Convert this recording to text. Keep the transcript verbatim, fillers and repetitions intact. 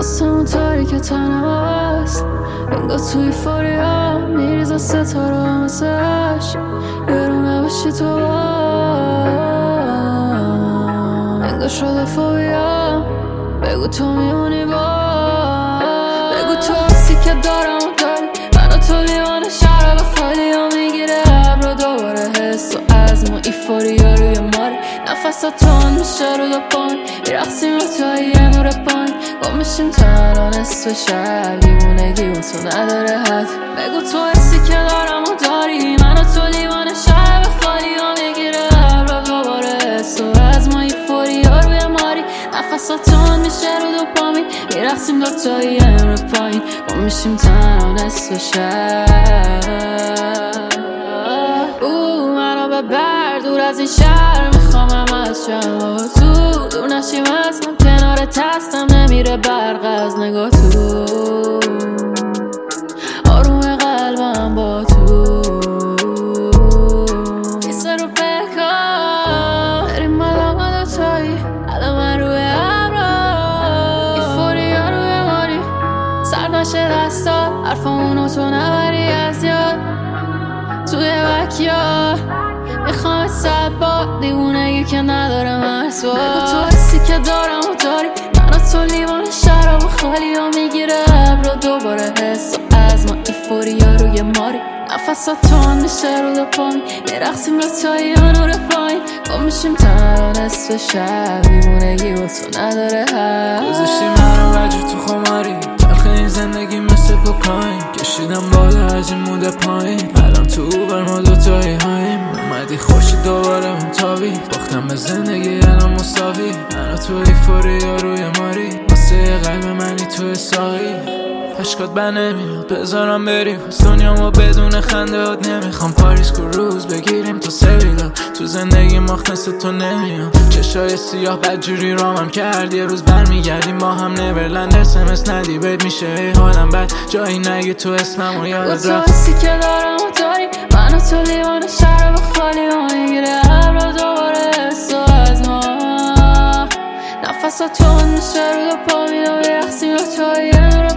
آسمون تاریک تنم هست، انگار توی فوریا میریزه ستاره همسش، یارو نباشی تو انگار شده فوبیا. بگو تو میمونی با، بگو تو حسی که دارم و داری، من و تو لیوان شراب خالی ها میگیره ابرو دوباره حس و عزم و ایفوریا روی ماری، نفسات تون میشه رو دو پایین، میرقصیم رو توی یه نور پایین، گم میشیم تنها نصف شب، دیوونگی و تو نداره حد. بگو تو حسی که دارم و داری، من و تو لیوان شراب خالی ها میگیره ابرو دوباره حس و عزم و ایفوریا روی ماری، نفسات تون میشه رو دو پایین، میرقصیم دو تا یه نور پایین، گم میشیم تنها نصف شب. او منو ببر دور از این شهر، میخوامم از شما تو دور نشیم از من، کنار تستم نمیره برق از نگاه تو، آروم قلبم با تو، کیسه رو بکن بریم مالا دوتایی، الان من روی ابرا ایفوریا روی ماری، سر نشه دستات حرفامونو تو نبری از یاد، توی وکیا میخوام صد با دیوونگی که نداره مرسوا. بگو تو حسی که دارم و داری، من و تو لیوان شراب خالی ها میگیره ابرو دوباره حس و عزم و ایفوریا روی ماری، نفسات تون میشه رو دو پایین، میرقصیم رو تا یه نور پایین، گم میشیم تنها نصف شب، دیوونگی و تو نداره حد. گذاشتی منو وجود تو خماری، تلخ این زندگی مثل کوکاین، کشیدم بالا از این موده پایین، الان تو بر ما دوتایی هاییم، اومدی خوشی دوباره من تابی، باختم به زندگی الان مساوی، من و تو ایفوریا روی ماری، واسه قلب منی تو ساقی، عشقات بر نمیاد بذارم بریم از دنیا ما بدون خنده هات، نمیخوام پاریس کو روز بگیریم تو سویلا، تو زندگی مختص تو نمیاد، چشای سیاه بدجوری رامم کرد، یه روز برمیگردیم با هم نبرلند، اسمس ندی بید میشه ای حالم بد، جایی نگی تو اسمم و یادت رفت. تو حسی که دارم و داری، من و تو لیوان شراب خالی ها میگیره ابرو دوباره حس و از ما، نفسات تون میشه رو دو پا میدم، میرقصیم رو توی یه نور